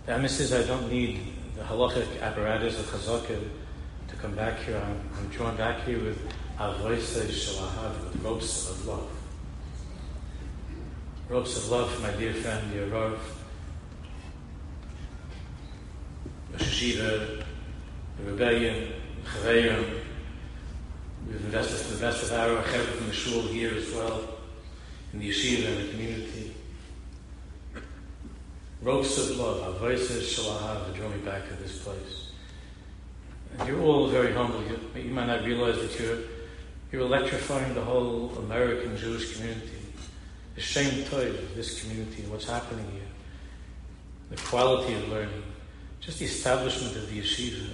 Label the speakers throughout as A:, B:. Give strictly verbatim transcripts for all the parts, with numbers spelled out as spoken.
A: The emes is I don't need the halachic apparatus of chazaka to come back here. I'm, I'm drawn back here with avoisei shalahav, with ropes of love. Ropes of love for my dear friend, dear Rav, Rosh Hashiva, the Rebellion, the Chaverim. We've invested for the best of our chevra from the shul here as well, in the yeshiva and the community. Ropes of love, avoisei shalahav, to draw me back to this place. And you're all very humble. You, you might not realize that you're you're electrifying the whole American Jewish community. The shem tov of this community and what's happening here. The quality of learning. Just the establishment of the yeshiva.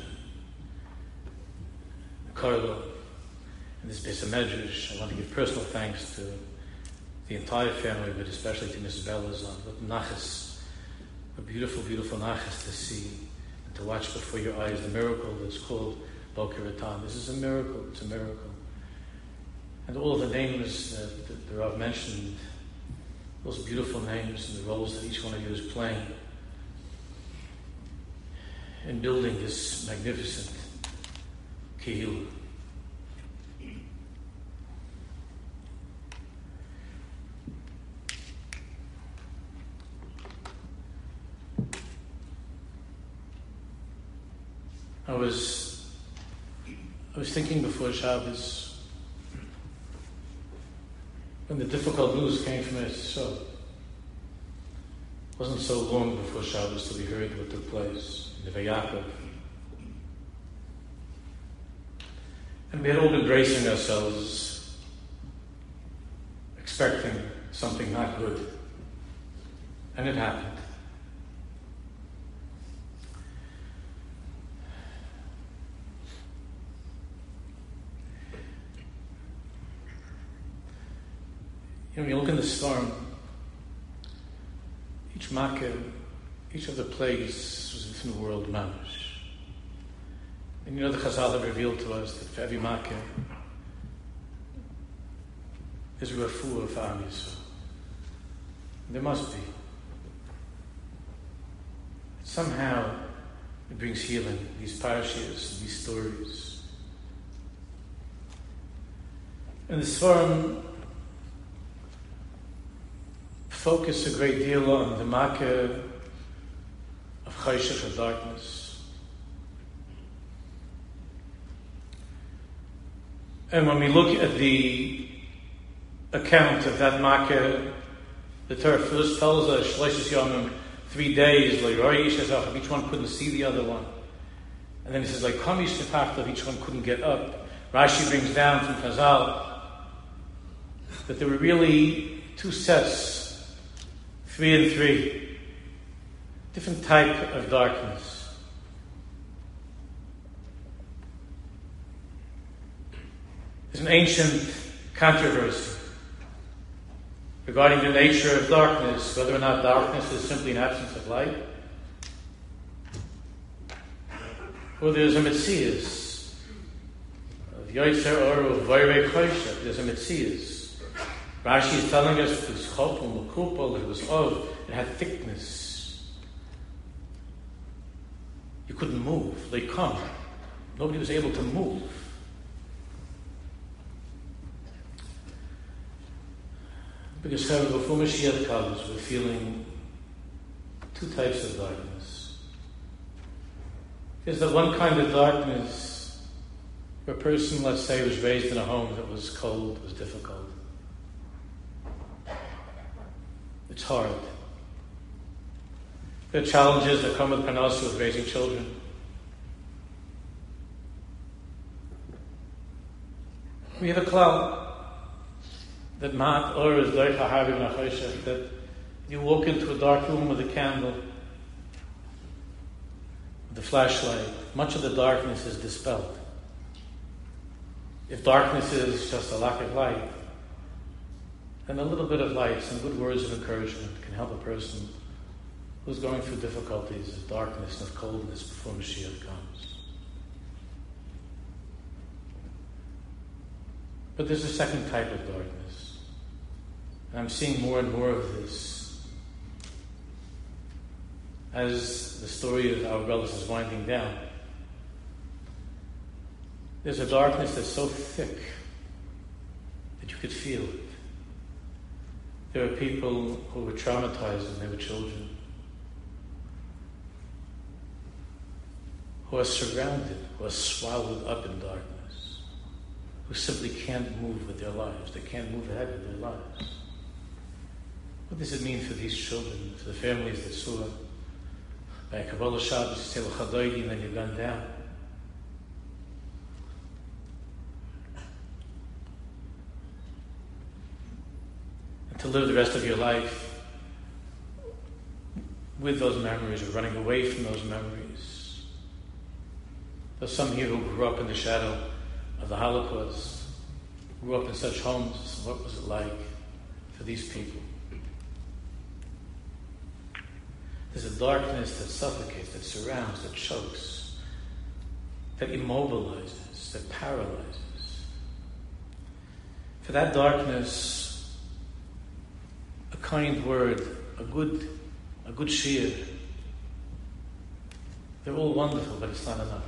A: The Karlo. And this Beis HaMedrash. I want to give personal thanks to the entire family, but especially to Missus Belazon. What nachas. A beautiful, beautiful nachas to see and to watch before your eyes the miracle that's called Boker Ratan. This is a miracle. It's a miracle. And all the names that, that the Rav mentioned, those beautiful names and the roles that each one of you is playing in building this magnificent kehillah. I was I was thinking before Shabbos, when the difficult news came from Eretz Yisrael. It wasn't so long before Shabbos till we heard what took place in the Vayakov. And we had all been bracing ourselves, expecting something not good. And it happened. You know, when you look in the storm, each makkah, each of the plagues was a different world, mamash. And you know, the Chazal have revealed to us that for every makkah, there's a refuah for Am Yisrael. There must be. Somehow, it brings healing, these parashiyos, these stories. And the Sfarim focus a great deal on the makkah of chayshach, of darkness. And when we look at the account of that makkah, the Torah first tells us, Shleishis Yomim, three days, each one couldn't see the other one. And then he says, like Kamish Nepachtav, each one couldn't get up. Rashi brings down from Chazal that there were really two sets, three and three, different type of darkness. There's an ancient controversy regarding the nature of darkness, whether or not darkness is simply an absence of light, or there's a metzias of Yotzer Or of Vayrei Choshev. There's a metzias. Rashi is telling us it was chopul, mekupol, it was of, it had thickness. You couldn't move. They come. Nobody was able to move. Because before Mashiach comes, we're feeling two types of darkness. There's the one kind of darkness where a person, let's say, was raised in a home that was cold, was difficult. It's hard. There are challenges that come with Parnasa, with raising children. We have a cloud that mat or is like that you walk into a dark room with a candle, with a flashlight. Much of the darkness is dispelled. If darkness is just a lack of light, then a little bit of light, some good words of encouragement can help a person who's going through difficulties of darkness and of coldness before Mashiach comes. But there's a second type of darkness. And I'm seeing more and more of this. as the story of our brothers is winding down, there's a darkness that's so thick that you could feel it. There are people who were traumatized when they were children, who are surrounded, who are swallowed up in darkness, who simply can't move with their lives. They can't move ahead with their lives. What does it mean for these children, for the families that saw by a Kabbalah Shabbos, you say l'chadoidi, and then you've gone down? And to live the rest of your life with those memories, or running away from those memories. There's some here who grew up in the shadow of the Holocaust, grew up in such homes. What was it like for these people? There's a darkness that suffocates, that surrounds, that chokes, that immobilizes, that paralyzes. For that darkness, a kind word, a good, a good shir, they're all wonderful, but it's not enough.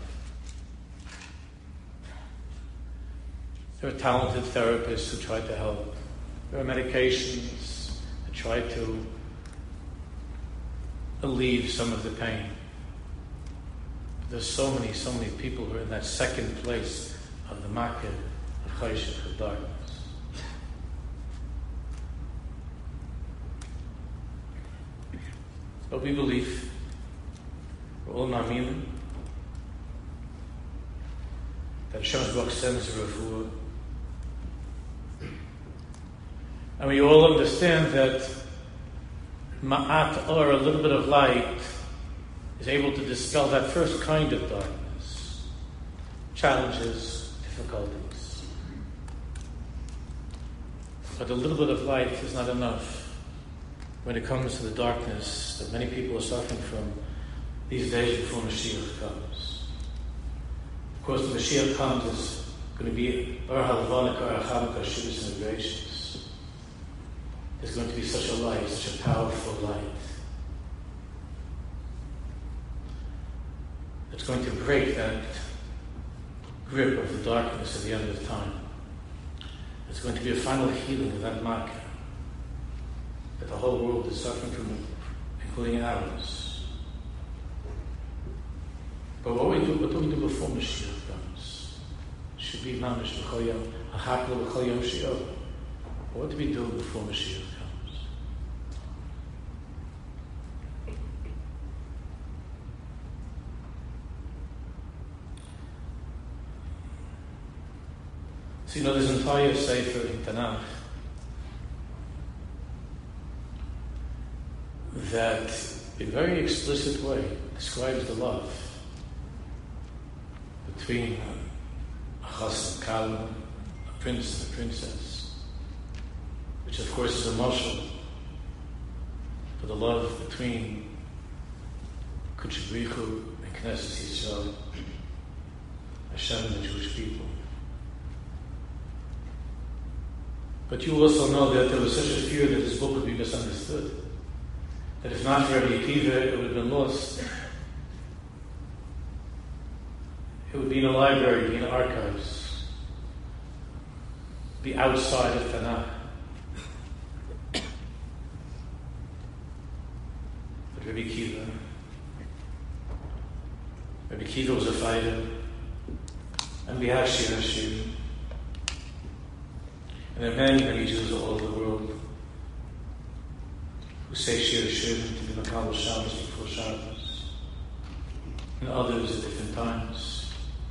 A: There are talented therapists who try to help. There are medications that try to alleviate some of the pain. But there's so many, so many people who are in that second place of the makkah of chayshich, of darkness. But we believe, we're all ma'aminim, that Hashem's Baruch sends a refuah. And we all understand that ma'at or a little bit of light is able to dispel that first kind of darkness, challenges, difficulties. But a little bit of light is not enough when it comes to the darkness that many people are suffering from these days before Mashiach comes. Of course, when Mashiach comes, it's going to be Or HaLevanik, Or HaChavik, Shivas and Gracious. There's going to be such a light, such a powerful light. It's going to break that grip of the darkness at the end of time. It's going to be a final healing of that makkah that the whole world is suffering from, including ours. But what we do, what do we do before Mashiach comes? Should be mamish b'chol yom, hachakla b'chol yom shi'ov. What do we do before Mashiach comes? So you know, this entire Sefer in Tanakh that in a very explicit way describes the love between a chas and kalma, a prince and a princess, which of course is a mashal for the love between Kodesh B'richu and Knesset Yisrael, Hashem and the Jewish people. But you also know that there was such a fear that this book would be misunderstood, that if not for Rabbi Akiva, it would have been lost. It would be in a library, be in archives, be outside of Tanakh. But Rabbi Akiva, Rabbi Akiva was a fighter, and we have Shir Hashir. And there are many, many Jews all over the world who say Shir Hashir to be Makabel Shabbos before Shabbos, and others at different times.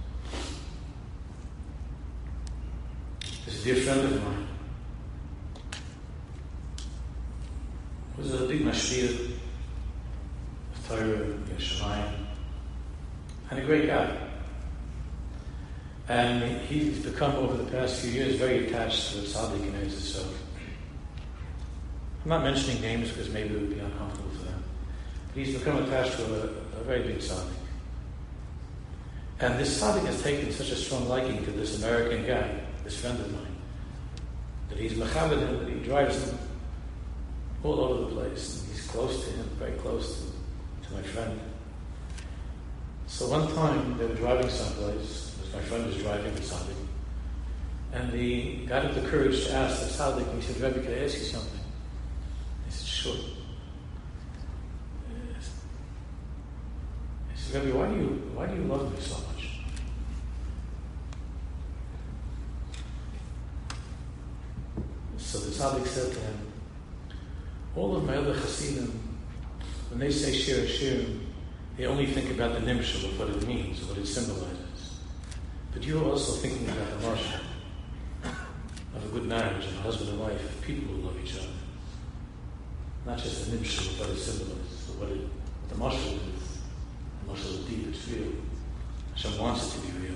A: There's a dear friend of mine who was a big mashpia of Torah and Yerushalayim, and a great guy. And he's become, over the past few years, very attached to the tzaddik in Eretz Yisrael. I'm not mentioning names because maybe it would be uncomfortable for them. But he's become attached to a, a very big tzaddik. And this tzaddik has taken such a strong liking to this American guy, this friend of mine, that he's mechabed him, that he drives him all over the place. And he's close to him, very close to, to my friend. So one time they were driving someplace, as my friend was driving with something, and he got up the courage to ask the tzaddik, and he said, Rebbe, can I ask you something? He said, sure. He said, Rebbe, why do you, why do you love me so much? So the tzaddik said to him, all of my other chassidim, when they say shir shirim, they only think about the nimshal of what it means, what it symbolizes. But you're also thinking about the mashal of a good marriage, of a husband and wife, people who love each other. Not just the nimshal of what it symbolizes, but what, it, what the mashal is. The mashal is deep, it's real. Hashem wants it to be real.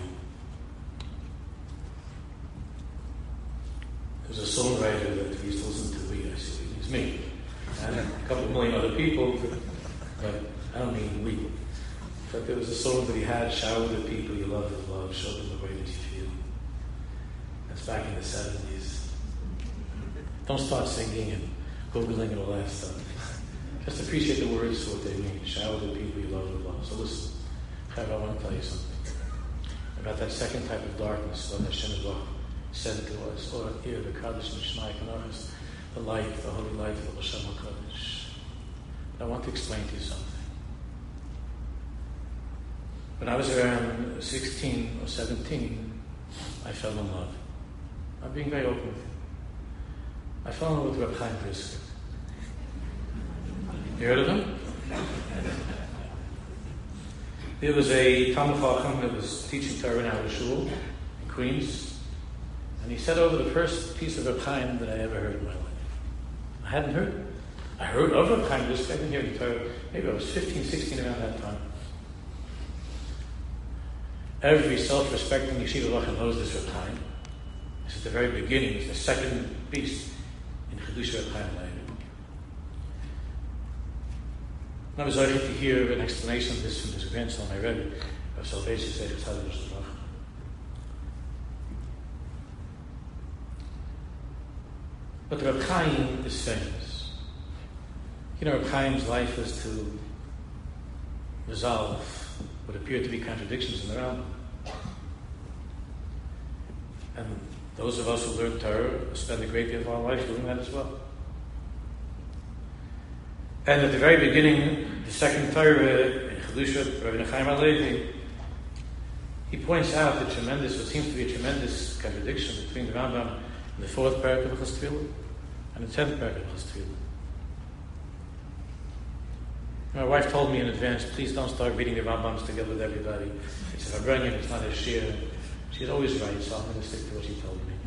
A: There's a songwriter that we used to listen to, we, I see, it's me, and a couple of million other people, but I don't mean we. But there was a song that he had, shower the people you love with love, show them the way that you feel. That's back in the seventies. Don't start singing and Googling and all that stuff. Just appreciate the words for what they mean. Shower the people you love with love. So listen, I want to tell you something about that second type of darkness that Hashem said to us, or here, the Kaddish Mishnai Kanaris, the light, the holy light of Hashem HaKadosh. I want to explain to you something. When I was around sixteen or seventeen, I fell in love. I'm being very open with you. I fell in love with Reb Chaim Brisker. You heard of him? There was a Talmud Chacham that was teaching Torah in our shul in Queens, and he said over the first piece of Reb Chaim that I ever heard in my life. I hadn't heard it. I heard of Reb Chaim Brisker. I didn't hear the Torah. Maybe I was fifteen, sixteen around that time. Every self-respecting yeshiva lachim knows this Reb Chaim. It's at the very beginning. It's the second piece in Chedush Reb Chaim Leib. I was able to hear an explanation of this from his grandson, my Rebbe, of Salvation Sefer Tzaddik Shalach. But Reb Chaim is famous. You know, Reb Chaim's life is to resolve what appear to be contradictions in the Rambam. And those of us who learn Torah spend a great deal of our life doing that as well. And at the very beginning, the second Torah, in Chedusha, Rabbi Chaim HaLevi, he points out the tremendous, what seems to be a tremendous contradiction between the Rambam and the fourth parak of Chas Tefillah and the tenth parak of Chas Tefillah. My wife told me in advance, please don't start reading the Rambams together with everybody. It's a Fabrenyan, it's not a Shir. She's always right, so I'm going to stick to what she told me.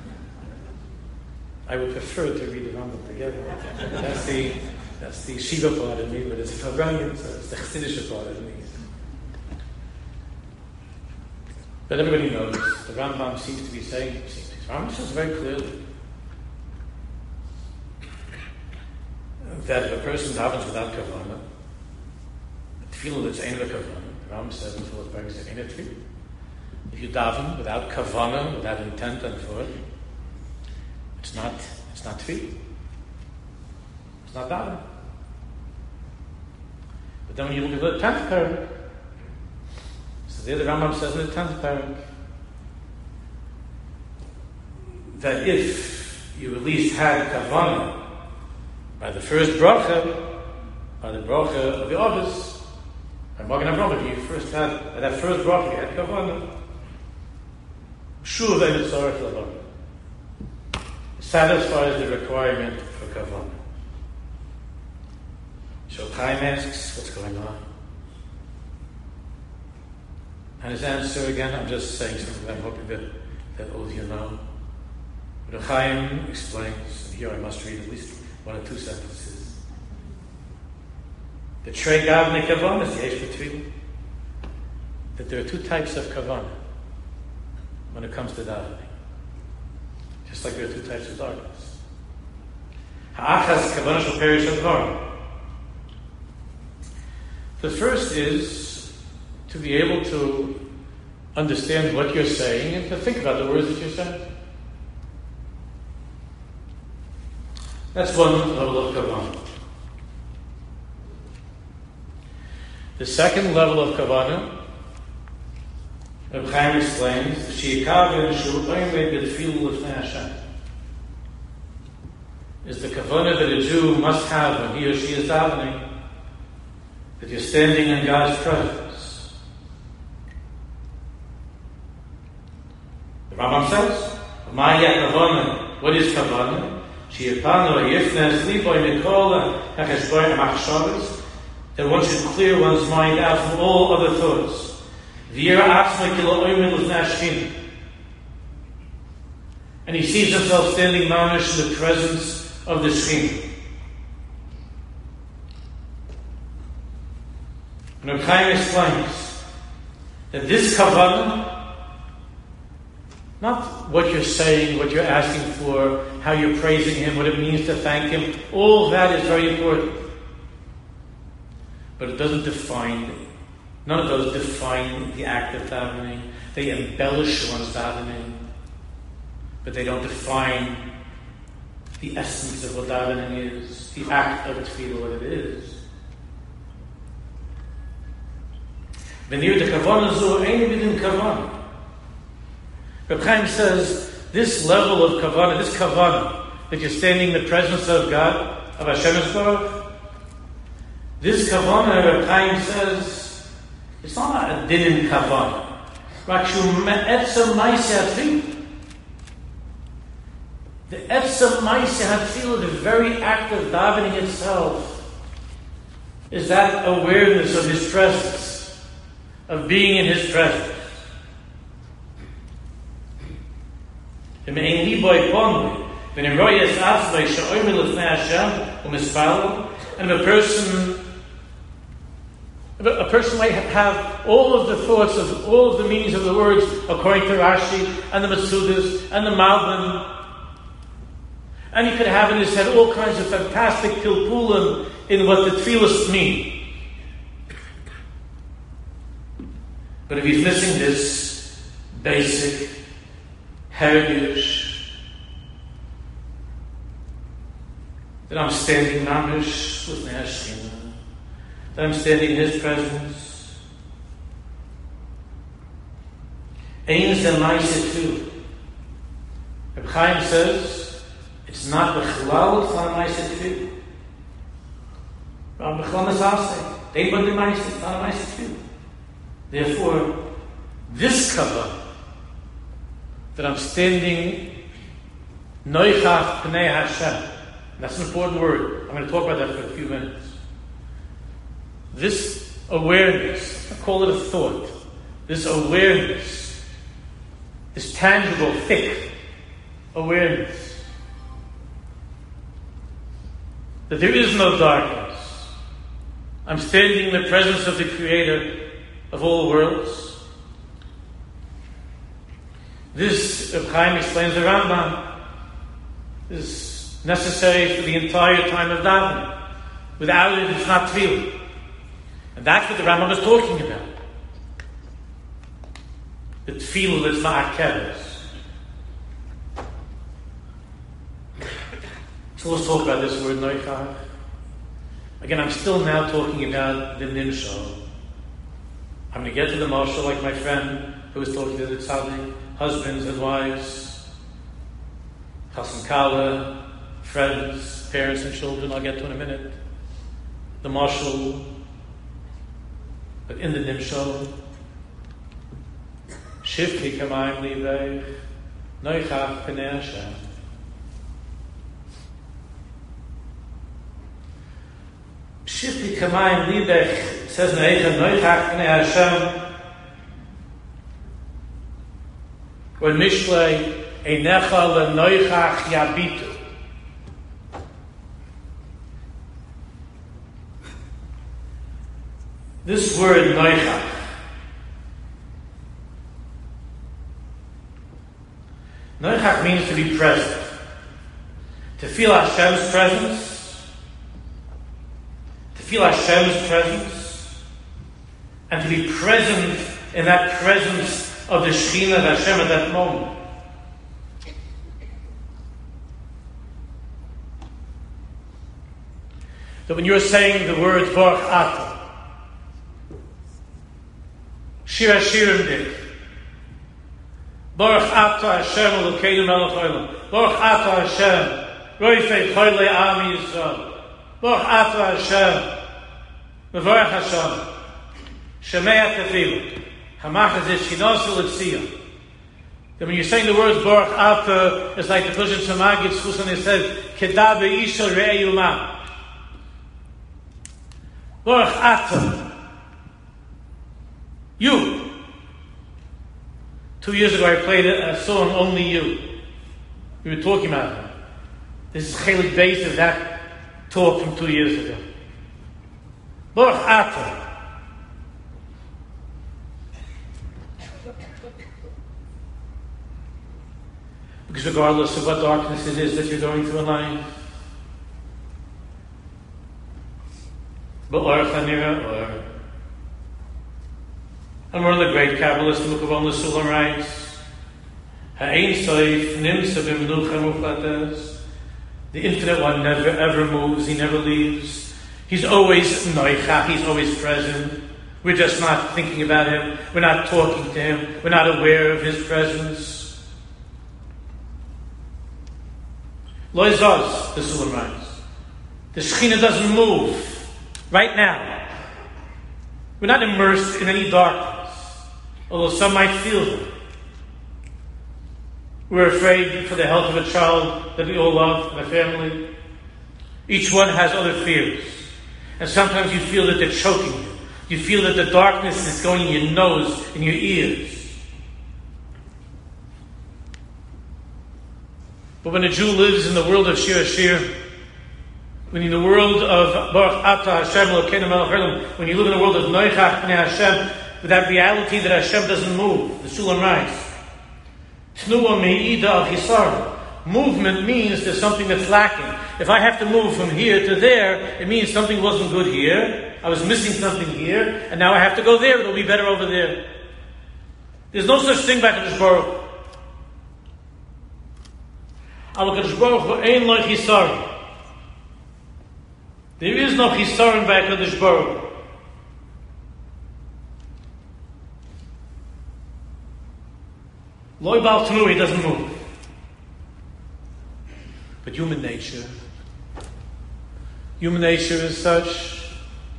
A: I would prefer to read the Rambam together. That's the that's the Shiva part of me, but it's a Fabrenyan, so it's the Chassidish part of me. But everybody knows the Rambam seems to be saying, seems to be, Rambam says very clearly that if a person davens without kavanah, the tefillah that's ain't a kavanah, the Rambam says in fourth parak, it's ain't a tefillah. If you daven without kavanah, without intent and thought, it's not, it's not tefillah. It's not daven. But then when you look at the tenth parak, so there the Rambam says in the tenth parak that if you at least had kavanah by the first bracha, by the bracha of the others, by Magen Avraham, if you first had, by that first bracha, you had kavanah, sure then it's tzarech lavanah. Satisfies the requirement for kavanah. So Chaim asks, what's going on? And his answer, again, I'm just saying something that I'm hoping that, that all of you know. But Chaim explains, and here I must read at least one or two sentences. The Trei Gavne Kavanah is the Eish B'Tefillah. That there are two types of kavanah when it comes to davening. Just like there are two types of darkness. Ha'achas kavanah shel perish advarim. The first is to be able to understand what you're saying and to think about the words that you're saying. That's one level of kavanah. The second level of kavanah, Reb Chaim explains, She'ikaven shu'omed b'tfilu l'fnei Hashem, is the kavanah that a Jew must have when he or she is davening, that you're standing in God's presence. The Rambam says, Ma'ya kavanah, what is kavanah? She'ipanu yifnes liboy mikol ha'cheshboy ha'machshavos, that one should clear one's mind out from all other thoughts. And he sees himself standing mamish in the presence of the Shekhinah. And Reb Chaim explains that this kavanah, not what you're saying, what you're asking for, how you're praising Him, what it means to thank Him, all that is very important. But it doesn't define, none of those define the act of davening. They embellish one's davening, but they don't define the essence of what davening is, the act of tefillah, what it is. Venir de kavanah zu ein bidin kavanah. Reb Chaim says, this level of kavanah, this kavanah, that you're standing in the presence of God, of Hashem Yisborach, this kavanah, Reb Chaim says, it's not a din in kavanah. The etzem ma'aseh hatfilah, the very act of davening itself, is that awareness of His presence, of being in His presence. And a person A person might have all of the thoughts of all of the meanings of the words according to Rashi and the Matsudas and the Malbim, and he could have in his head all kinds of fantastic pilpulim in what the tefillos mean. But if he's missing this basic heritage, that I'm standing mamish with Nehashina, that I'm standing in His presence. Ein ze ma'aseh too. Reb Chaim says it's not b'chlal, it's not a ma'aseh too. But b'chlal nasaseh, they but the ma'aseh, it's not a ma'aseh too. Therefore, this cover that I'm standing noichach pnei Hashem, that's an important word. I'm going to talk about that for a few minutes. This awareness, I call it a thought, this awareness, this tangible, thick awareness, that there is no darkness. I'm standing in the presence of the Creator of all worlds. This, Reb Chaim explains the Rambam, is necessary for the entire time of davening. Without it, it's not tefillah. And that's what the Rambam is talking about. The tefillah that's ma'akeres. So let's talk about this word noichach. Again, I'm still now talking about the nimshal. I'm going to get to the marshal like my friend who was talking to the tzaddik, husbands and wives, chassan kala, friends, parents and children. I'll get to in a minute. The marshal. But in the nimshal, shifti kamayim libech, noichach pnei Hashem. Shifti kamayim libech, it says in Eicha, noichach pnei Hashem, or mishlei, einecha lenoichach yabitu. This word noichach, noichach means to be present, to feel Hashem's presence, to feel Hashem's presence, and to be present in that presence of the Shekhinah of Hashem at that moment. So when you're saying the word Baruch Atah, Shir Hashirim dik. Baruch Ata Hashem Elokeinu Melech Haolam. Baruch Ata Hashem Roifei Choylei Am Yisrael. Baruch Ata Hashem Mevarach Hashem Shemei Tefilah Hamachas Yishchinosu L'Tziyah. Then when you're saying the words Baruch Ata, it's like the Persian Samagid Schusan, it says Kedah Be'ishal Re'ei Umah. Baruch Ata, you. Two years ago I played a, a song, Only You. We were talking about it. This is Chelik Beis of that talk from two years ago. Baruch Ata. Because regardless of what darkness it is that you're going through in life, but or chanira or, and one of the great Kabbalists, Mukavon L'Sulam, writes, Ha'ein Soif Nimsa B'Menucha Muflates. The Infinite One never ever moves. He never leaves. He's always noichach. He's always present. We're just not thinking about Him. We're not talking to Him. We're not aware of His presence. Lo Zaz, the Sulam writes. The Shekhinah doesn't move right now. We're not immersed in any darkness, although some might feel it. We're afraid for the health of a child that we all love, and a family. Each one has other fears. And sometimes you feel that they're choking you. You feel that the darkness is going in your nose, in your ears. But when a Jew lives in the world of Shir Hashir, when in the world of Baruch Ata Hashem Elokeinu Melech Haolam, when you live in the world of Noichach Pnei Hashem, with that reality that Hashem doesn't move, the Sulam writes, Tnuah Me'ida of Hisar. Movement means there's something that's lacking. If I have to move from here to there, it means something wasn't good here. I was missing something here, and now I have to go there. It'll be better over there. There's no such thing by Kadosh Baruch Hu. Al Kadosh Baruch Hu ein lo Hisar. There is no Hisaron by Kadosh Baruch Hu. Loi Baal Tnu, he doesn't move. But human nature, human nature is such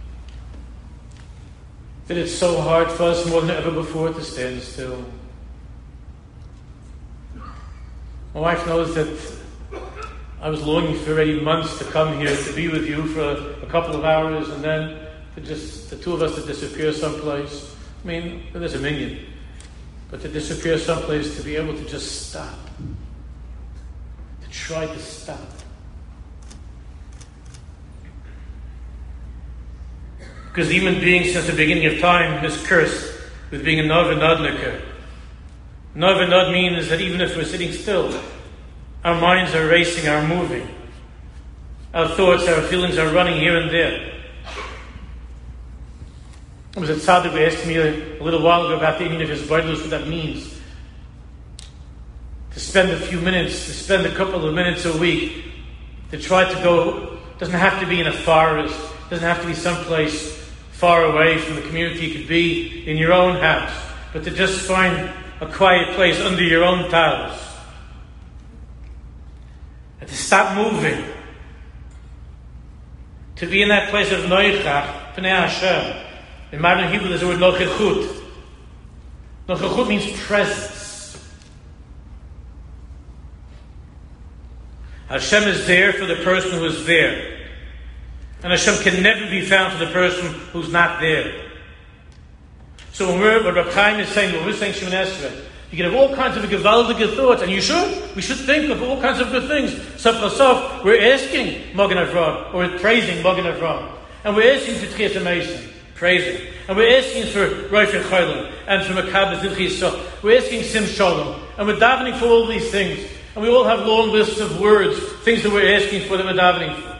A: that it's so hard for us more than ever before to stand still. My wife knows that I was longing for already months to come here to be with you for a, a couple of hours and then to just, the two of us to disappear someplace. I mean, there's a million. But to disappear someplace, to be able to just stop. To try to stop. Because the human being, since the beginning of time, is cursed with being a Nov and Nodniker. Nov and Nod means that even if we're sitting still, our minds are racing, are moving. Our thoughts, our feelings are running here and there. It was a tzaddik who asked me a, a little while ago about the meaning of his Baidlus, what that means. To spend a few minutes, to spend a couple of minutes a week, to try to go, doesn't have to be in a forest, doesn't have to be someplace far away from the community, it could be in your own house, but to just find a quiet place under your own tiles. And to stop moving. To be in that place of Noichach, Pnei Hashem. In modern Hebrew there's the word Nochechut. Nochechut means presence. Hashem is there for the person who is there. And Hashem can never be found for the person who's not there. So when we're, what Reb Chaim is saying, when we're saying Shemoneh Esrei, you can have all kinds of gewaldige thoughts, and you should. We should think of all kinds of good things. Sof Sof, we're asking Magen Avraham, or we're praising Magen Avraham. And we're asking for Tchias HaMesim, praising. And we're asking for Roifei Cholim, and for Makab Zilchi Yisrael. We're asking Sim Shalom. And we're davening for all these things. And we all have long lists of words, things that we're asking for, that we're davening for.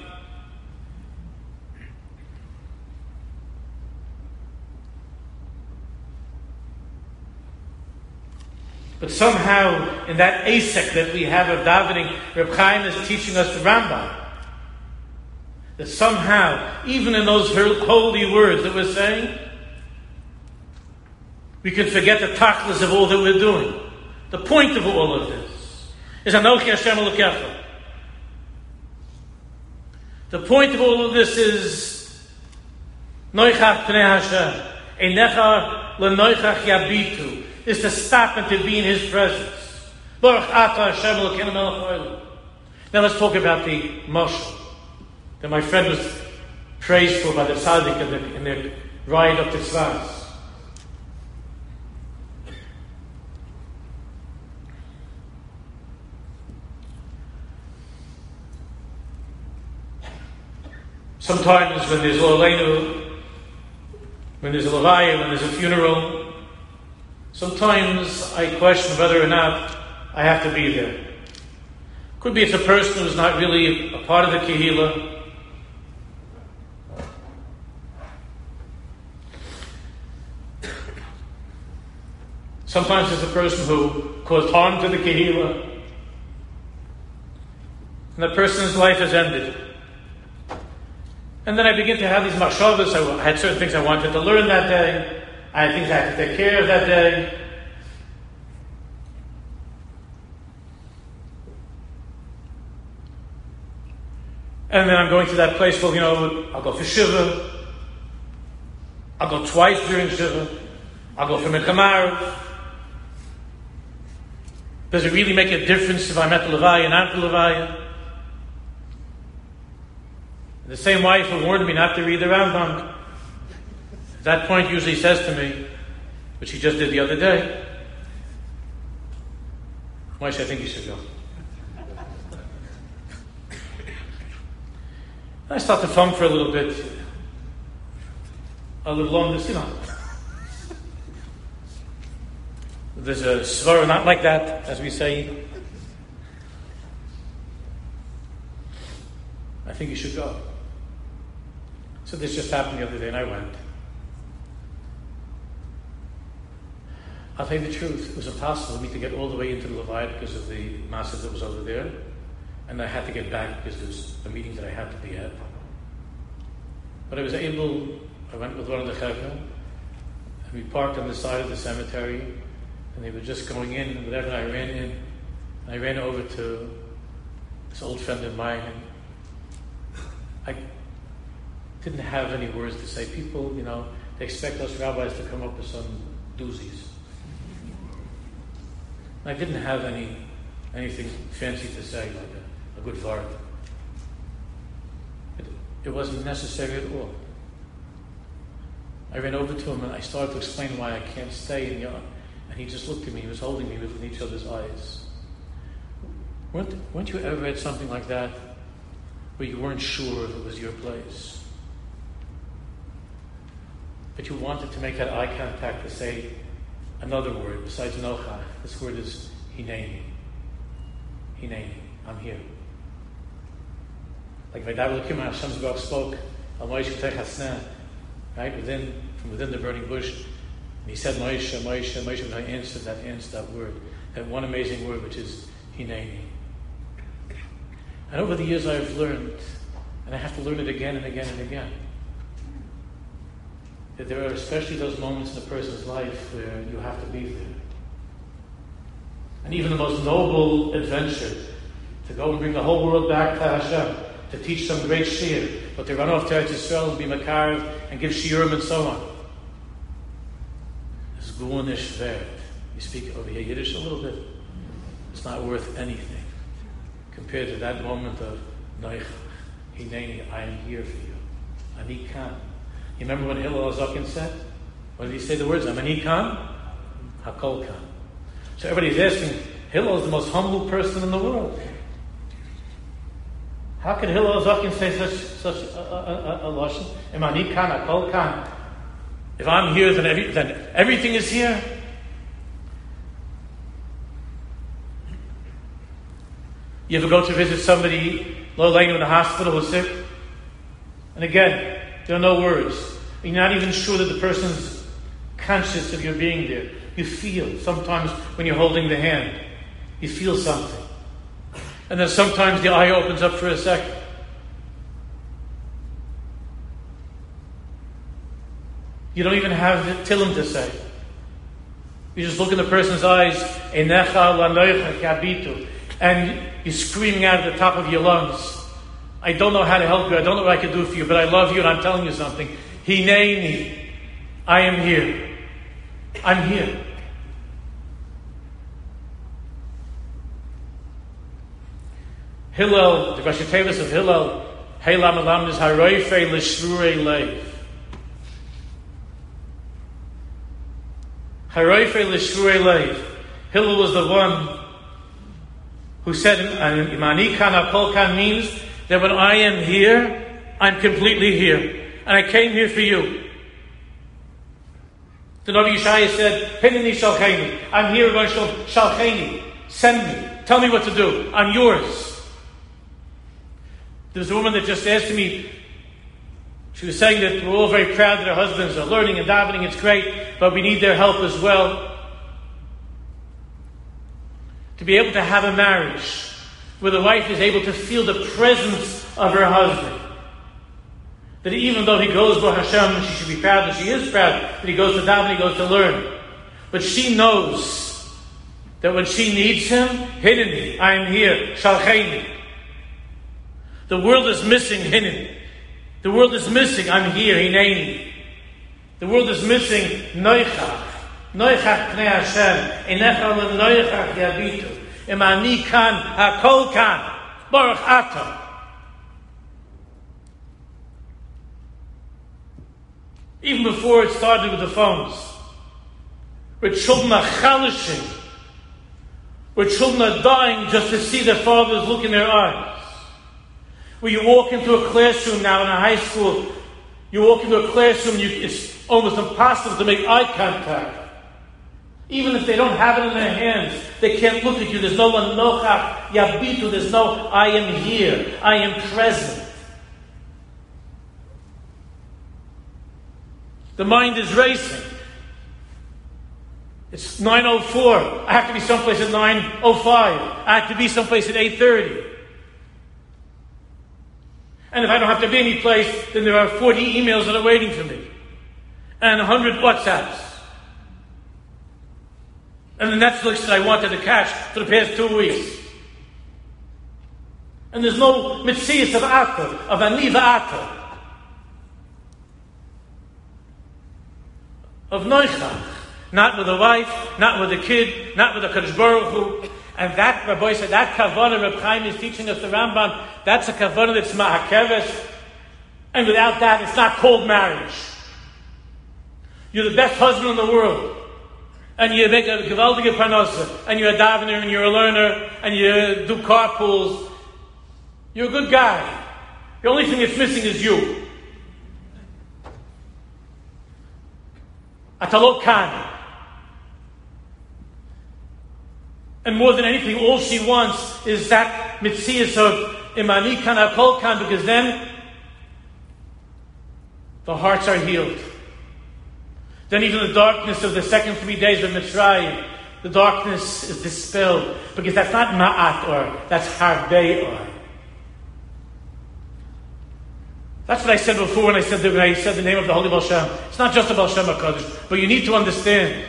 A: But somehow, in that asek that we have of davening, Reb Chaim is teaching us the Rambam. That somehow, even in those holy words that we're saying, we can forget the tachlis of all that we're doing. The point of all of this is Anochi Hashem Elokecha. The point of all of this is Noichach Pnei Hashem. Einecha leNoichach Yabitu. Is to stop and to be in His presence. Baruch Ata Hashem Elokeinu Melech Haolam. Now let's talk about the mashal that my friend was praised for by the tzaddik in the, in the ride up to Tzfaz. Sometimes when there's Oleinu, when there's a levaya, when there's a funeral, sometimes I question whether or not I have to be there. Could be it's a person who's not really a part of the kehillah. Sometimes it's a person who caused harm to the kehillah. And that person's life has ended. And then I begin to have these machshavos. I had certain things I wanted to learn that day. I had things I had to take care of that day. And then I'm going to that place, well, you know, I'll go for Shiva. I'll go twice during Shiva. I'll go for Mincha. Does it really make a difference if I'm at the Levaya and not the Levaya? The same wife who warned me not to read the Rambam, at that point usually says to me, which she just did the other day, Moshe, I think you should go. I start to funk for a little bit. A little on this, you know. There's a svara not like that, as we say. I think you should go. So this just happened the other day and I went. I'll tell you the truth, it was impossible for me to get all the way into the Levaya because of the massive that was over there. And I had to get back because there was a meeting that I had to be at. But I was able, I went with one of the chevra, and we parked on the side of the cemetery, and they were just going in, and whatever, I ran in, and I ran over to this old friend of mine, and I didn't have any words to say. People, you know, they expect us rabbis to come up with some doozies. And I didn't have any anything fancy to say, like a, a good vart. It, it wasn't necessary at all. I ran over to him and I started to explain why I can't stay in the yard. And he just looked at me, he was holding me within each other's eyes. Weren't, weren't you ever at something like that where you weren't sure if it was your place? But you wanted to make that eye contact to say another word besides Nochach. This word is Hineni. Hineni. I'm here. Like Vaydav Elokim Hashem's God spoke, Al Moshe Tech Hasneh, right? Within, from within the burning bush. And he said, Moshe, Moshe, Moshe, and I answered that, answered that word. That one amazing word, which is Hineni. And over the years I've learned, and I have to learn it again and again and again, that there are especially those moments in a person's life where you have to be there. And even the most noble adventure, to go and bring the whole world back to Hashem, to teach some great shiur, but to run off to Eretz Yisrael and be makariv and give shiurim and so on. It's guanish vert. You speak over here Yiddish a little bit. It's not worth anything compared to that moment of Noich, Hineni, I am here for you. Ani kan. You remember when Hillel Azakin said? What did he say the words? Amani kan? Hakol kan. So everybody's asking, Hillel is the most humble person in the world. How can Hillel Azakin say such such a, a, a, a lashon? Amani kan, Hakol kan. If I'm here, then, every, then everything is here. You ever go to visit somebody, low laying in the hospital who's sick? And again, there are no words. You're not even sure that the person's conscious of your being there. You feel, sometimes when you're holding the hand, you feel something. And then sometimes the eye opens up for a second. You don't even have the tillim to say. You just look in the person's eyes, Einecha lanoicha yabitu, and you're screaming out at the top of your lungs, I don't know how to help you, I don't know what I can do for you, but I love you and I'm telling you something. Hineini, I am here. I'm here. Hillel, the Rosh Hashanah of Hillel, Heilam Elam is Haroife L'Shrurei Leiv. Haroife L'Shrurei Leiv. Hillel was the one who said, Imani Kan HaKol Kan means that when I am here, I'm completely here. And I came here for you. The Navi Yeshaya said, Hineni Shalcheni. I'm here, going Shalcheni. Send me. Tell me what to do. I'm yours. There was a woman that just asked me, she was saying that we're all very proud that our husbands are learning and davening, it's great, but we need their help as well. To be able to have a marriage where the wife is able to feel the presence of her husband. That even though he goes to Hashem, she should be proud, and she is proud, that he goes to daven, he goes to learn. But she knows that when she needs him, Hineni, I am here, Shalcheni. The world is missing Hineni. The world is missing, I'm here, Hineni. The world is missing Noichach. Noichach Pnei Hashem. Einecha l'noichach yabitu. Imani kan, hakol kan. Baruch Ata. Even before it started with the phones, where children are chalishing, where children are dying just to see their fathers look in their eyes. Where you walk into a classroom now in a high school, you walk into a classroom, you, it's almost impossible to make eye contact. Even if they don't have it in their hands, they can't look at you. There's no anochach yabitu. There's no I am here. I am present. The mind is racing. It's nine oh four. I have to be someplace at nine oh five. I have to be someplace at eight thirty. And if I don't have to be any place, then there are forty emails that are waiting for me. And one hundred WhatsApps. And the Netflix that I wanted to catch for the past two weeks. And there's no mitzias of Ata, of Aniva Ata. Of Noichach. Not with a wife, not with a kid, not with a Kadosh Baruch Hu. And that, Rabbi said, that kavanah Reb Chaim is teaching us the Rambam, that's a kavanah that's ma'akeves. And without that, it's not called marriage. You're the best husband in the world. And you make a gewaldige parnasa. And you're a davener, and you're a learner, and you do carpools. You're a good guy. The only thing that's missing is you. Atalot kan. And more than anything, all she wants is that mitzias of imani kan hakol kan, because then the hearts are healed. Then even the darkness of the second three days of Mitzrayim, the darkness is dispelled, because that's not ma'at or, that's harbei or. That's what I said before when I said the, when I said the name of the Holy Baal Shem. It's not just a Baal Shem HaKadosh, but you need to understand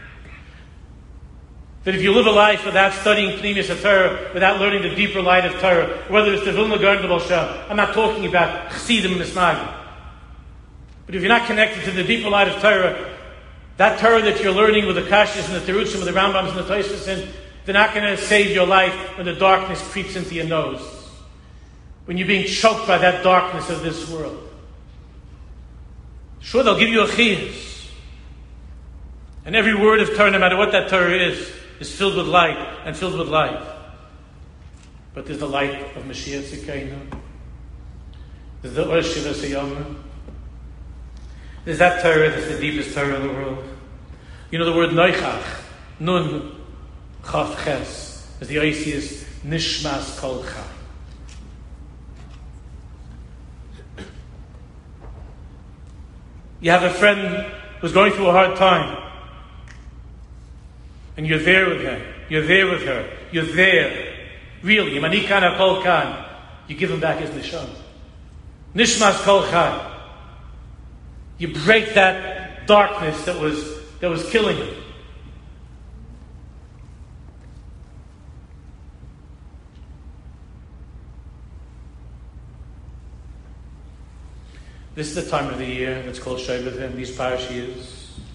A: that if you live a life without studying Pnimius HaTorah, without learning the deeper light of Torah, whether it's the Vilna Gaon or the Baal Shem, I'm not talking about Chassidim and Misnagim. But if you're not connected to the deeper light of Torah, that Torah that you're learning with the Kashas and the Terutzim, with the Rambams and the Tosfos, and they're not going to save your life when the darkness creeps into your nose. When you're being choked by that darkness of this world. Sure, they'll give you a chiyus. And every word of Torah, no matter what that Torah is, is filled with light and filled with life. But there's the light of Mashiach Tzidkeinu. There's the Or Shiva Siyama. There's that Torah that's the deepest Torah in the world. You know the word Noichach, Nun Chaf Ches, as the Oisi is Nishmas Kol Chai. You have a friend who's going through a hard time. And you're there with him. You're there with her. You're there. Really. Imani kan hakol kan. You give him back his nisham. Nishmas kol chai. You break that darkness that was that was killing him. This is the time of the year that's called Shovavim, these parashiyos.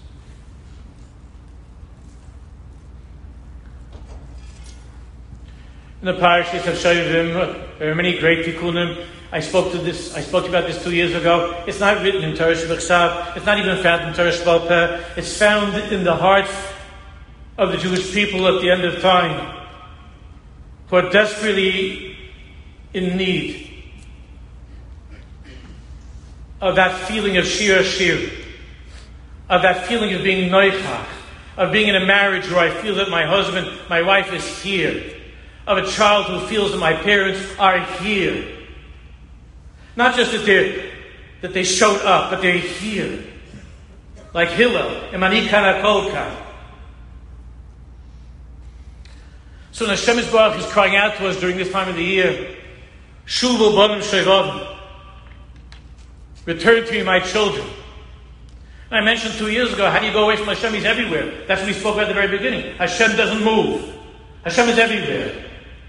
A: In the parashiyos of Shovavim, there are many great tikkunim. I spoke to this. I spoke about this two years ago. It's not written in Torah Shebachsav. It's not even found in Torah Shebal Peh. It's found in the hearts of the Jewish people at the end of time, who are desperately in need of that feeling of shir shir, of that feeling of being noichach, of being in a marriage where I feel that my husband, my wife is here, of a child who feels that my parents are here. Not just that they that they showed up, but they're here. Like Hillel, Emani Kana Kolka. So when Hashem Yisbarach is crying out to us during this time of the year, Shuvu Banim Shevavim, return to me, my children. And I mentioned two years ago, how do you go away from Hashem? He's everywhere. That's what we spoke about at the very beginning. Hashem doesn't move. Hashem is everywhere.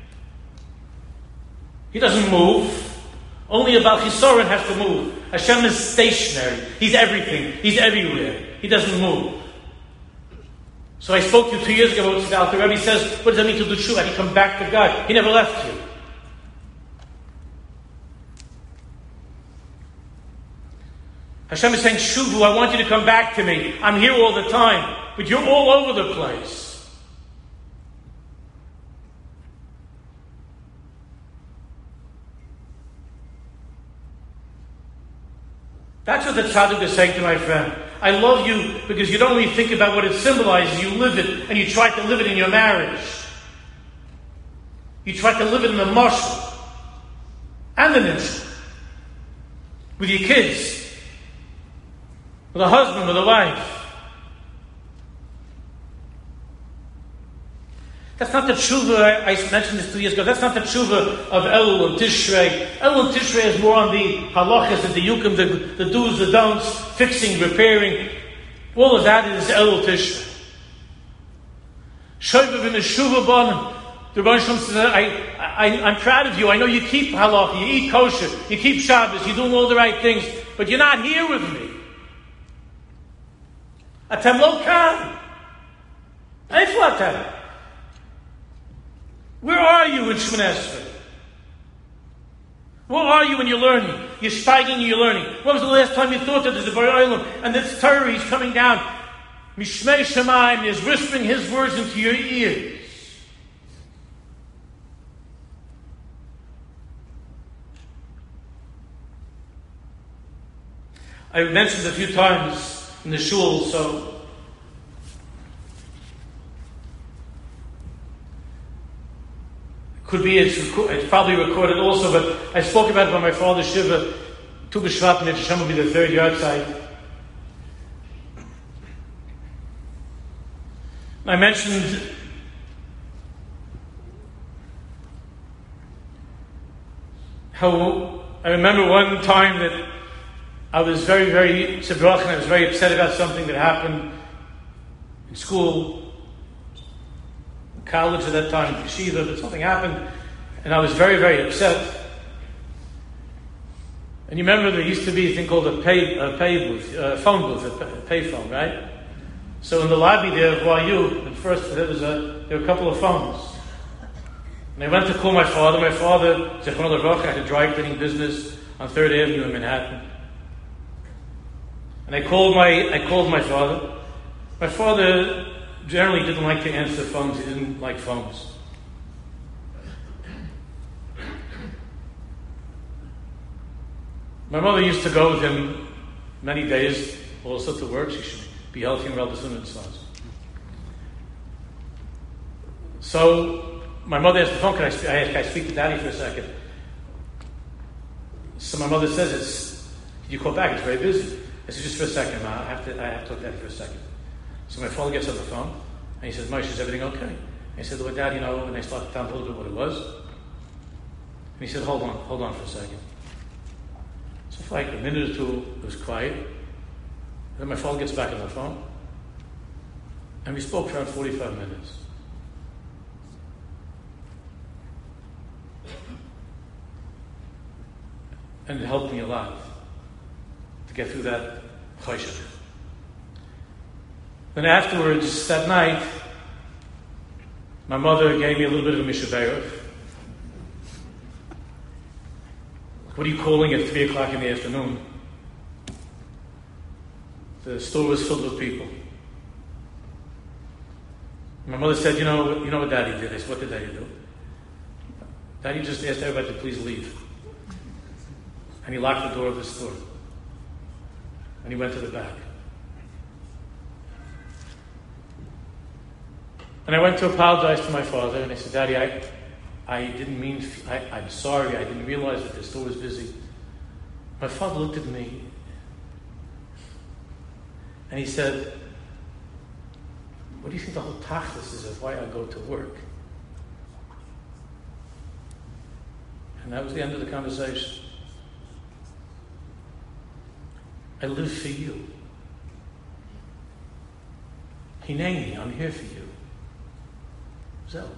A: He doesn't move. Only a Baal Chisoron has to move. Hashem is stationary. He's everything. He's everywhere. He doesn't move. So I spoke to you two years ago about the Alter Rebbe says, what does that mean to do tshuva? How do you come back to God? He never left you. Hashem is saying, Shuvu, I want you to come back to me. I'm here all the time. But you're all over the place. That's what the tzaddik is saying to my friend. I love you because you don't only think about what it symbolizes, you live it, and you try to live it in your marriage. You try to live it in the mashal and the nishal. With your kids. With a husband, with a wife. That's not the tshuva, I, I mentioned this two years ago, that's not the tshuva of Elul and Tishrei. Elul and Tishrei is more on the halachas and the yukim, the, the do's, the don'ts, fixing, repairing. All of that is Elul Tishrei. Shovavim is Shuva Banim. The Rebbe Shalom says, I, I, I'm proud of you. I know you keep halach, you eat kosher, you keep Shabbos, you're doing all the right things, but you're not here with me. Atem lo kan. Eifu atem. Where are you in Shemoneh Esrei? Where are you when you're learning? You're steiging, you're learning. When was the last time you thought that there's a Borei Olam and this Torah is coming down? Mishmei Shemayim is whispering His words into your ears. I've mentioned a few times in the shul, so could be, it's, it's probably recorded also, but I spoke about it by my father's shiva, Tu B'Shvat, and Hashem will be the third yard side. I mentioned how I remember one time that I was very, very sebrach, and I was very upset about something that happened in school. College at that time, yeshiva, but something happened, and I was very, very upset. And you remember there used to be a thing called a pay, a pay booth, a phone booth, a pay phone, right? So in the lobby there of Y U, at first there was a, there were a couple of phones. And I went to call my father. My father, Zechron Levrach, had a dry cleaning business on Third Avenue in Manhattan. And I called my, I called my father. My father generally didn't like to answer phones. He didn't like phones. My mother used to go with him many days, also to work. She should be healthy and well to soon and sons. So my mother asked the phone, can I, speak, I asked, can I speak to Daddy for a second? So my mother says, "It's, can you call back? It's very busy." I said, "Just for a second, Ma. I have to, I have to talk to Daddy for a second." So my father gets on the phone, and he says, "Moshe, is everything okay?" And I said, "Well, Dad, you know," and I started to tell him a little bit what it was. And he said, "Hold on, hold on for a second." So for like a minute or two, it was quiet. And then my father gets back on the phone, and we spoke for around forty-five minutes. And it helped me a lot. get through that choshech. Then afterwards, that night, my mother gave me a little bit of a mishaberach. What are you calling at three o'clock in the afternoon? The store was filled with people. My mother said, you know, you know what Daddy did? I said, what did Daddy do? Daddy just asked everybody to please leave. And he locked the door of the store. And he went to the back. And I went to apologize to my father, and I said, Daddy, I, I didn't mean, I, I'm sorry, I didn't realize that the store was busy. My father looked at me, and he said, what do you think the whole tachlis is of why I go to work? And that was the end of the conversation. I live for you. Hineni, I'm here for you. So,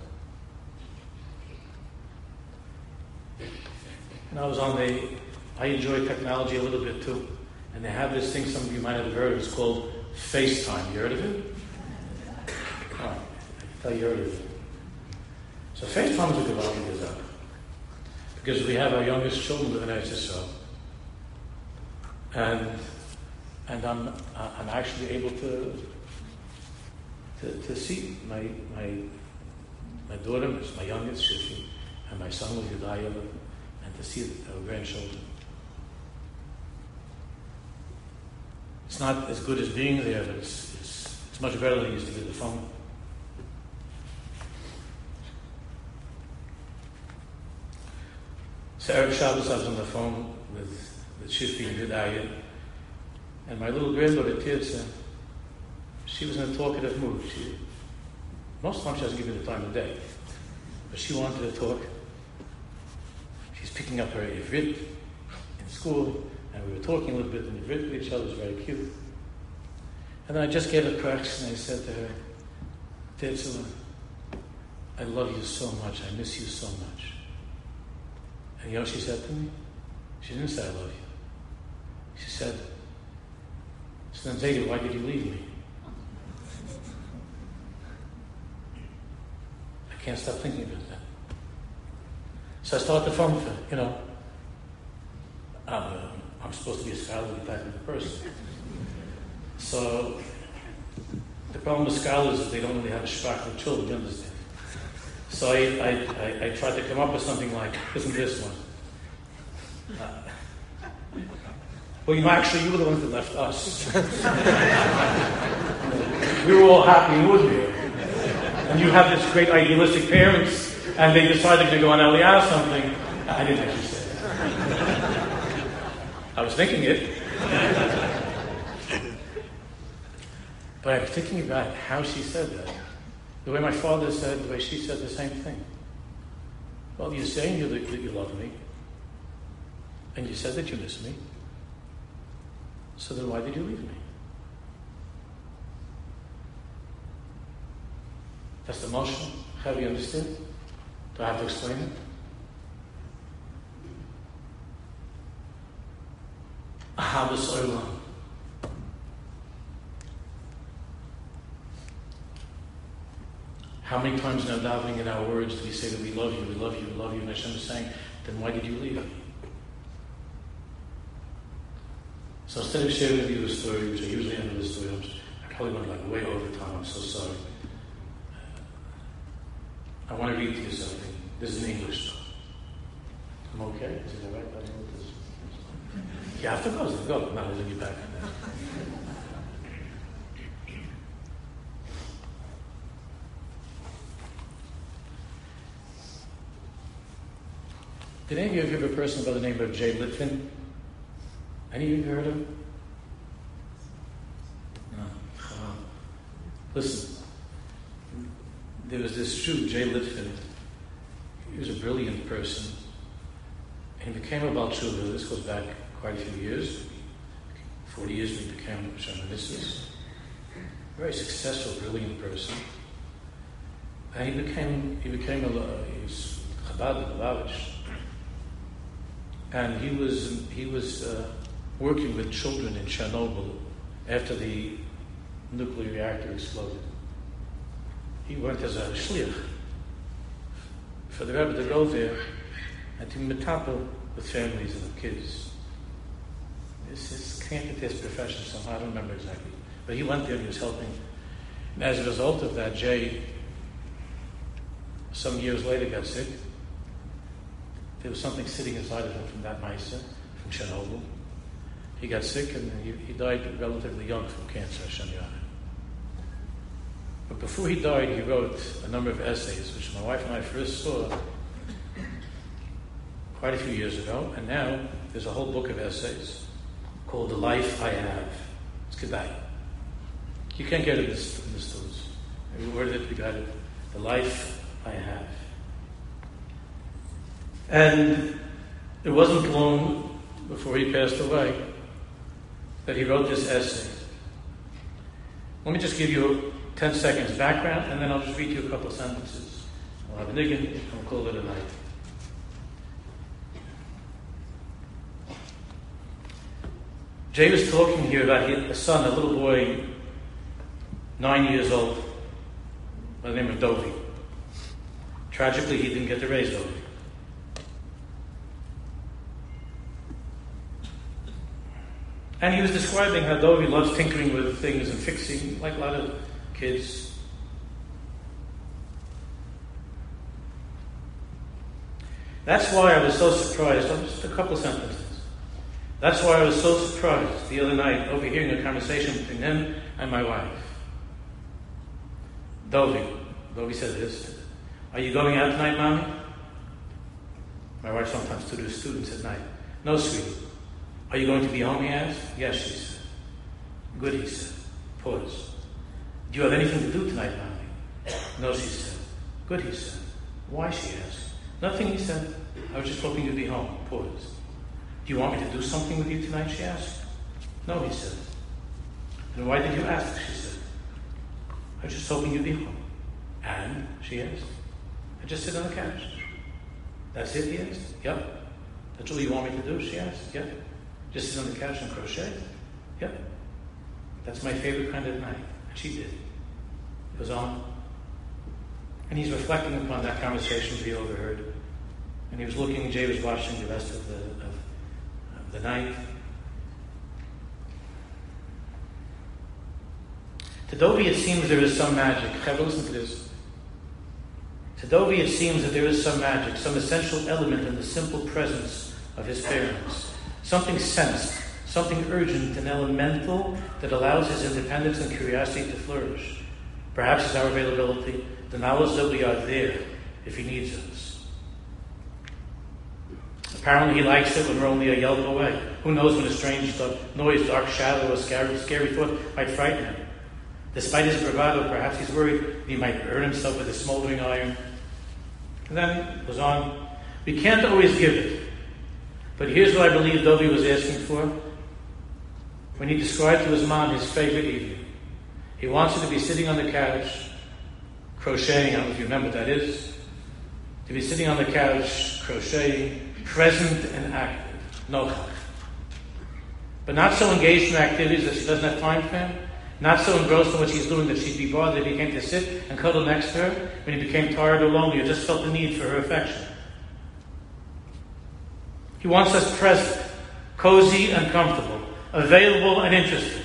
A: and I was on the, I enjoy technology a little bit too. And they have this thing, some of you might have heard of, it's called FaceTime. You heard of it? Oh, I can tell you heard of it. So FaceTime is a good idea, because we have our youngest children living in Israel. And and I'm I'm actually able to to, to see my my my daughter, my youngest Shifi, and my son with Yudaya, and to see our grandchildren. It's not as good as being there, but it's it's, it's much better than it used to be the phone. So Erev Shabbos, I was on the phone with with Shifi and Yudaya, and my little granddaughter Tirza, she was in a talkative mood. She, most of the time she doesn't give me the time of day, but she wanted to talk. She's picking up her Ivrit in school, and we were talking a little bit in Ivrit with each other. It was very cute. And then I just gave her cracks, and I said to her, Tirza, I love you so much. I miss you so much. And you know what she said to me? She didn't say I love you. She said, so then David, why did you leave me? I can't stop thinking about that. So I started the phone with her, you know. I'm, uh, I'm supposed to be a scholarly type of person. So the problem with scholars is they don't really have a spark with children, you understand? So I, I, I, I tried to come up with something like, isn't this one? Uh, well, you know, actually, you were the ones that left us. We were all happy in Woodmere. And you have this great idealistic parents, and they decided to go on Aliyah or something. I didn't actually say that. I was thinking it. But I was thinking about how she said that. The way my father said, the way she said the same thing. Well, you're saying you, that you love me, and you said that you miss me, so then why did you leave me? That's the motion. Have you understood? Do I have to explain it? Ahavas Olam. How many times in our davening, in our words, do we say that we love you, we love you, we love you, and Hashem is saying, then why did you leave me? So instead of sharing with you the story, which I usually end with the story, I probably went like way over time, I'm so sorry. I want to read to you something. This is in English. I'm okay? Is it all right? I don't know what this is. You have to go, so go. No, I'll leave you back. Did any of you have a person by the name of Jay Litvin? Any of you heard of him? No. Uh, listen. There was this Jew, Jay Litvin. He was a brilliant person. And he became a Baal Tshuva. This goes back quite a few years. Forty years when he became a Shamanissus. Very successful, brilliant person. And he became, he became a, he was Chabad, Lubavitch. And he was, he was, uh, working with children in Chernobyl after the nuclear reactor exploded. He went as a shliach for the Rebbe to go there and to metapel with families and with kids. This is his profession somehow, I don't remember exactly. But he went there and he was helping. And as a result of that, Jay, some years later, got sick. There was something sitting inside of him from that Maisa, from Chernobyl. He got sick and he, he died relatively young from cancer, Hashem Yahweh. But before he died, he wrote a number of essays, which my wife and I first saw quite a few years ago, and now there's a whole book of essays called The Life I Have. It's Kedai. You can't get it in this, in this tools. Every word that we got it. The Life I Have. And it wasn't long before he passed away that he wrote this essay. Let me just give you ten seconds background, and then I'll just read you a couple of sentences. We'll have a niggin, and we'll call it a night. Jay was talking here about a son, a little boy, nine years old, by the name of Dovi. Tragically, he didn't get to raise Dovi. And he was describing how Dovi loves tinkering with things and fixing, like a lot of kids. That's why I was so surprised. Oh, just a couple of sentences. That's why I was so surprised the other night overhearing a conversation between him and my wife. Dovi. Dovi said this. Are you going out tonight, Mommy? My wife sometimes tutors students at night. No, sweetie. Are you going to be home, he asked? Yes, she said. Good, he said. Pause. Do you have anything to do tonight, Mommy? No, she said. Good, he said. Why, she asked. Nothing, he said. I was just hoping you'd be home. Pause. Do you want me to do something with you tonight, she asked. No, he said. Then why did you ask, she said. I was just hoping you'd be home. And, she asked. I just sit on the couch. That's it, he asked. Yep. That's all you want me to do, she asked. Yep. Just sit on the couch and crochet? Yep. That's my favorite kind of night. And she did. It was on. And he's reflecting upon that conversation that he overheard. And he was looking, Jay was watching the rest of the, of, of the night. To Dovi, it seems there is some magic. Have a listen to this. To Dovi, it seems that there is some magic, some essential element in the simple presence of his parents. Something sensed, something urgent and elemental that allows his independence and curiosity to flourish. Perhaps it's our availability, the knowledge that we are there if he needs us. Apparently he likes it when we're only a yelp away. Who knows when a strange noise, dark shadow, or scary, scary thought might frighten him. Despite his bravado, perhaps he's worried that he might burn himself with a smoldering iron. And then it goes on. We can't always give it. But here's what I believe Dovi was asking for. When he described to his mom his favorite evening. He wants her to be sitting on the couch, crocheting. I don't know if you remember what that is. To be sitting on the couch, crocheting, present and active. No chach. But not so engaged in activities that she doesn't have time for him. Not so engrossed in what she's doing that she'd be bothered if he came to sit and cuddle next to her when he became tired or lonely or just felt the need for her affection. He wants us present, cozy and comfortable, available and interested.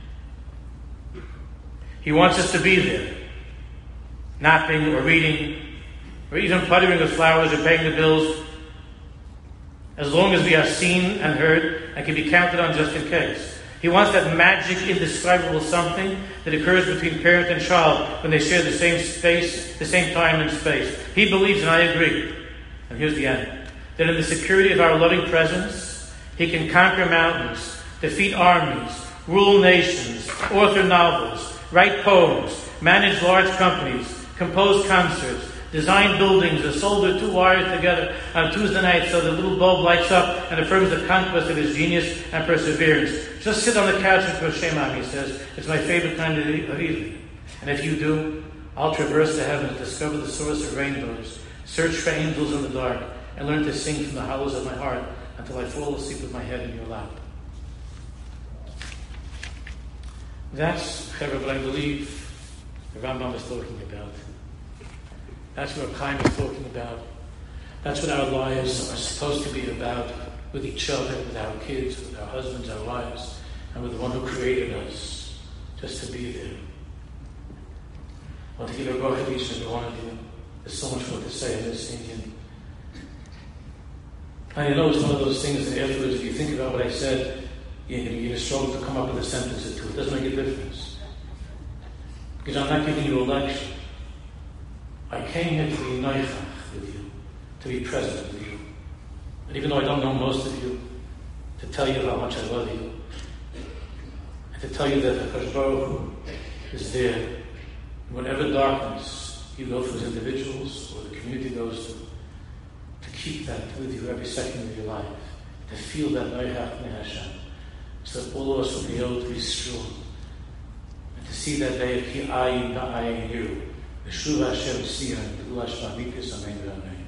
A: He wants us to be there, napping or reading, or even puttering with flowers or paying the bills, as long as we are seen and heard and can be counted on just in case. He wants that magic, indescribable something that occurs between parent and child when they share the same space, the same time and space. He believes, and I agree, and here's the end, that in the security of our loving presence, he can conquer mountains, defeat armies, rule nations, author novels, write poems, manage large companies, compose concerts, design buildings, or solder two wires together on Tuesday night so the little bulb lights up and affirms the conquest of his genius and perseverance. Just sit on the couch and crochet, Mom, he says. It's my favorite kind of evening. And if you do, I'll traverse the heavens, discover the source of rainbows, search for angels in the dark, and learn to sing from the hollows of my heart until I fall asleep with my head in your lap. That's what I believe the Rambam is talking about. That's what Chaim is talking about. That's what our lives are supposed to be about, with each other, with our kids, with our husbands, our wives, and with the one who created us, just to be there. I want to give a bracha to each and every one of you. There's so much more to say in this Indian. And you know, it's one of those things that afterwards, if you think about what I said, you, you're struggle to come up with a sentence or two. It doesn't make a difference. Because I'm not giving you a lecture. I came here to be noichach with you, to be present with you. And even though I don't know most of you, to tell you how much I love you. And to tell you that the Kadosh Baruch Hu is there. In whatever darkness you go through as individuals, or the community goes through, to keep that with you every second of your life. To feel that noichach ne Hashem. So that all of us will be able to be strong. And to see that day of ki ayin ba'ayin you. Yeshua Hashem Sion, Gula Shvamikas, Amen, Amen.